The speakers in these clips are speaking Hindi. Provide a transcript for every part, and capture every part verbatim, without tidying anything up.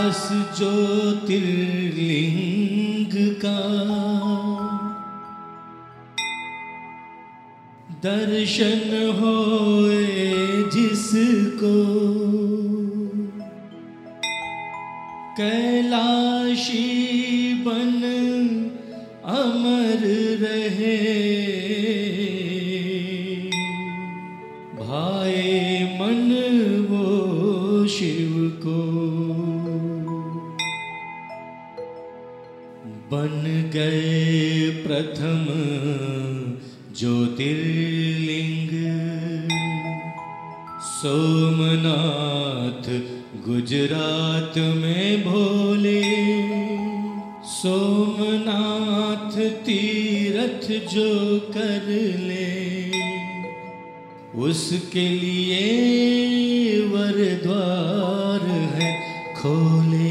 दस ज्योतिर्लिंग का दर्शन होए जिसको, कैलाशी बन अमर रहे। भाए मन वो शिव को, बन गए प्रथम ज्योतिर्लिंग। सोमनाथ गुजरात में भोले, सोमनाथ तीरथ जो कर ले, उसके लिए वर द्वार है खोले।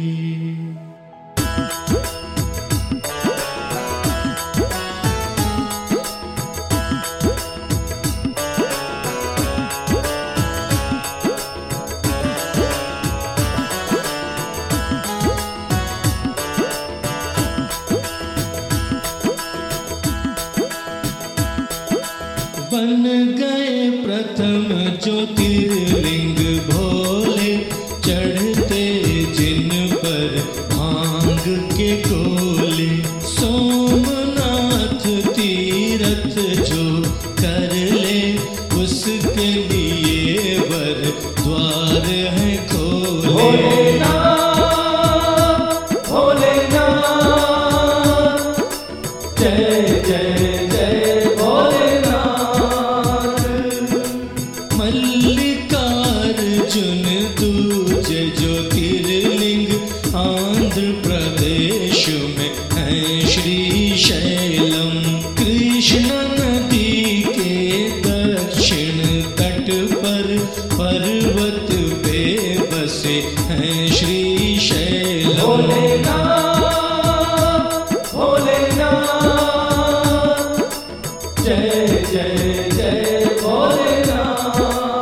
बन गए प्रथम ज्योतिर्लिंग भोले, चढ़ते जिन पर भांग के गोले। सोमनाथ तीरथ जो कर ले, उसके लिए वर द्वार है खोले। भोलेनाथ भोलेनाथ जय जय जय मल्लिकार्जुन तुझे ज्योतिर्लिंग आंध्र प्रदेश में है श्रीशैलम। कृष्ण नदी के दक्षिण तट पर पर्वत पे बसे हैं श्रीशैलम। भोलेनाथ भोलेनाथ जय जय जय भोलेनाथ।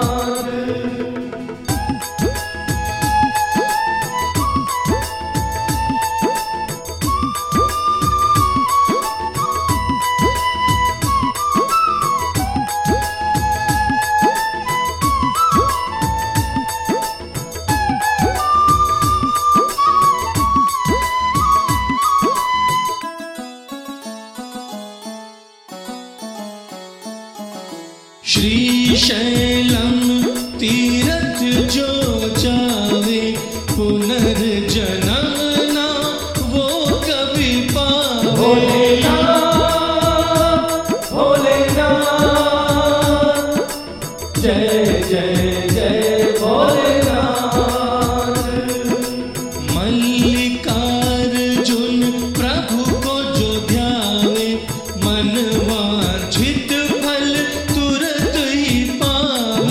श्रीशैलम तीरथ जो जावे, पुनर्जन्म ना वो कभी पावे। भोलेनाथ भोलेनाथ जय जय जय भोलेनाथ। मल्लिकार्जुन प्रभु को जो ध्यावे, मन वांछित फल तुरंत ही पावे।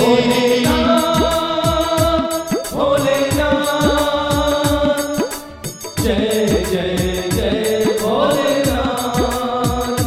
भोलेनाथ भोलेनाथ जय जय जय भोलेनाथ।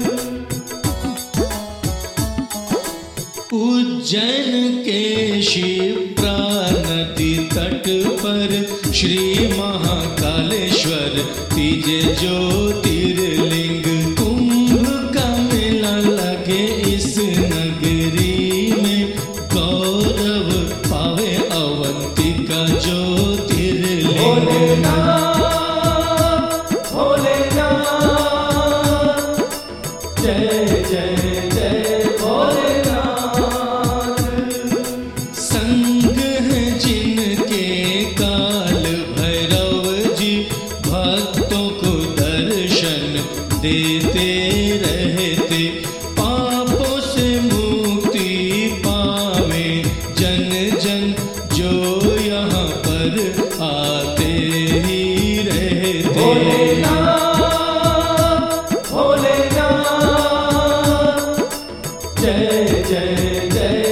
उज्जैन के शिप्रा नदी तट पर श्री महाकालेश्वर तीजे ज्योतिर्लिंग। कुंभ का मेला लगे इस नगरी में, गौरव पावे अवंतिका ज्योतिर्लिंग। भोलेनाथ भोलेनाथ जय जय जय भोलेनाथ। संग है जिनके काल भैरव जी, भक्तों को दर्शन देते रहते। पापों से मुक्ति पावे जन जन, जो यहाँ पर आते ही रहते। भोलेनाथ भोलेनाथ जय जय जय